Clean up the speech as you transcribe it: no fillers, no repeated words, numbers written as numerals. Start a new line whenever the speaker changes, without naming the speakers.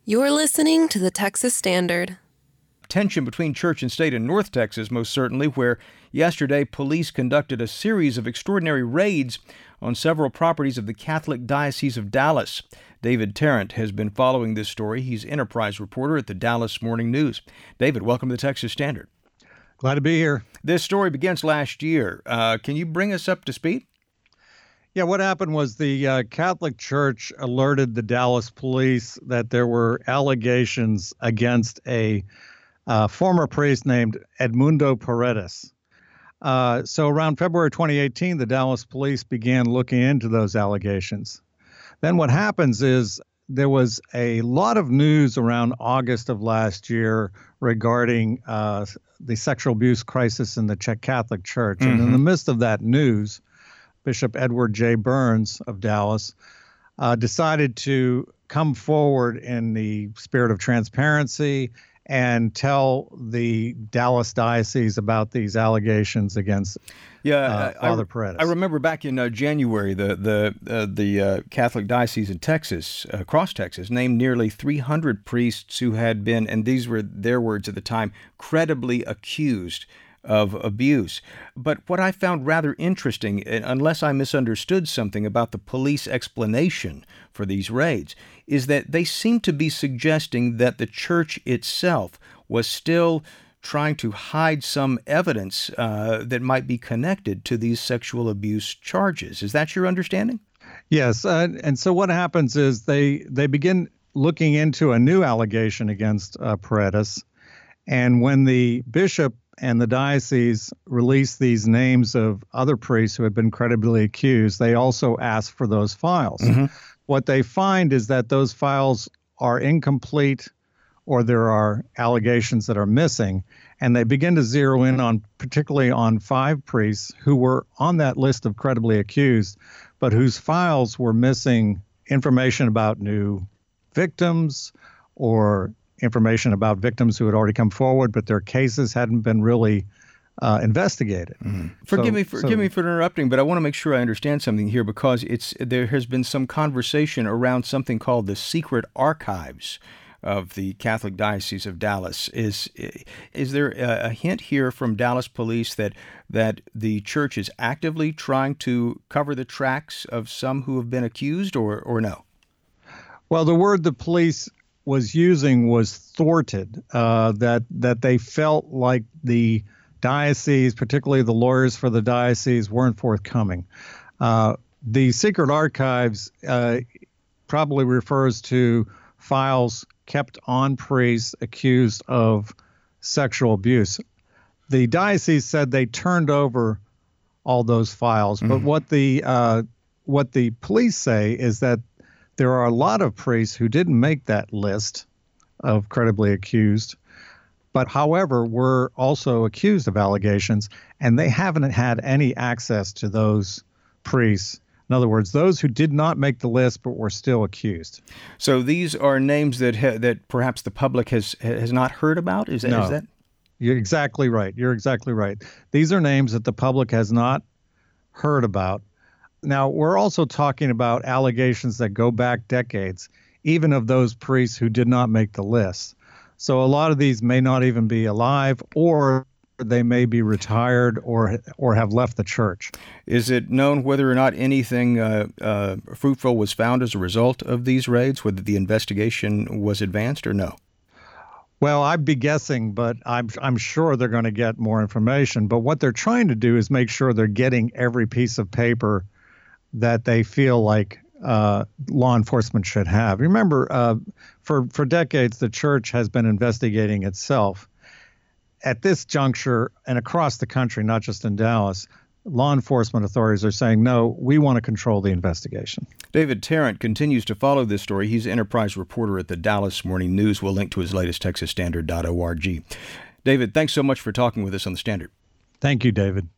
You're listening to the Texas Standard.
Tension between church and state in North Texas, most certainly, where yesterday police conducted a series of extraordinary raids on several properties of the Catholic Diocese of Dallas. David Tarrant has been following this story. He's Enterprise reporter at the Dallas Morning News. David, welcome to the Texas Standard.
Glad to be here.
This story begins last year. Can you bring us up to speed?
Yeah, what happened was the Catholic Church alerted the Dallas police that there were allegations against a former priest named Edmundo Paredes. So around February 2018, the Dallas police began looking into those allegations. Then what happens is there was a lot of news around August of last year regarding the sexual abuse crisis in the Czech Catholic Church. Mm-hmm. And in the midst of that news, Bishop Edward J. Burns of Dallas decided to come forward in the spirit of transparency and tell the Dallas diocese about these allegations against Father Paredes.
I remember back in January, the Catholic Diocese in Texas, across Texas, named nearly 300 priests who had been, and these were their words at the time, credibly accused of abuse. But what I found rather interesting, unless I misunderstood something about the police explanation for these raids, is that they seem to be suggesting that the church itself was still trying to hide some evidence that might be connected to these sexual abuse charges. Is that your understanding?
Yes. And so what happens is they begin looking into a new allegation against Paredes. And when the bishop and the diocese released these names of other priests who had been credibly accused, they also asked for those files. Mm-hmm. What they find is that those files are incomplete or there are allegations that are missing, and they begin to zero in on particularly on 5 priests who were on that list of credibly accused, but whose files were missing information about new victims or information about victims who had already come forward, but their cases hadn't been really investigated.
Mm-hmm. Forgive me for interrupting, but I want to make sure I understand something here, because there has been some conversation around something called the secret archives of the Catholic Diocese of Dallas. Is there a hint here from Dallas police that the church is actively trying to cover the tracks of some who have been accused, or no?
Well, the word the police was using was thwarted, that they felt like the diocese, particularly the lawyers for the diocese, weren't forthcoming. The secret archives probably refers to files kept on priests accused of sexual abuse. The diocese said they turned over all those files, but what the police say is that there are a lot of priests who didn't make that list of credibly accused, but however were also accused of allegations, and they haven't had any access to those priests. In other words, those who did not make the list but were still accused.
So these are names that perhaps the public has not heard about? Is that?
You're exactly right. You're exactly right. These are names that the public has not heard about. Now, we're also talking about allegations that go back decades, even of those priests who did not make the list. So a lot of these may not even be alive, or they may be retired or have left the church.
Is it known whether or not anything fruitful was found as a result of these raids, whether the investigation was advanced or no?
Well, I'd be guessing, but I'm sure they're going to get more information. But what they're trying to do is make sure they're getting every piece of paper that they feel like law enforcement should have. Remember, for decades, the church has been investigating itself. At this juncture and across the country, not just in Dallas, law enforcement authorities are saying, no, we want to control the investigation.
David Tarrant continues to follow this story. He's an Enterprise reporter at the Dallas Morning News. We'll link to his latest TexasStandard.org. David, thanks so much for talking with us on The Standard.
Thank you, David.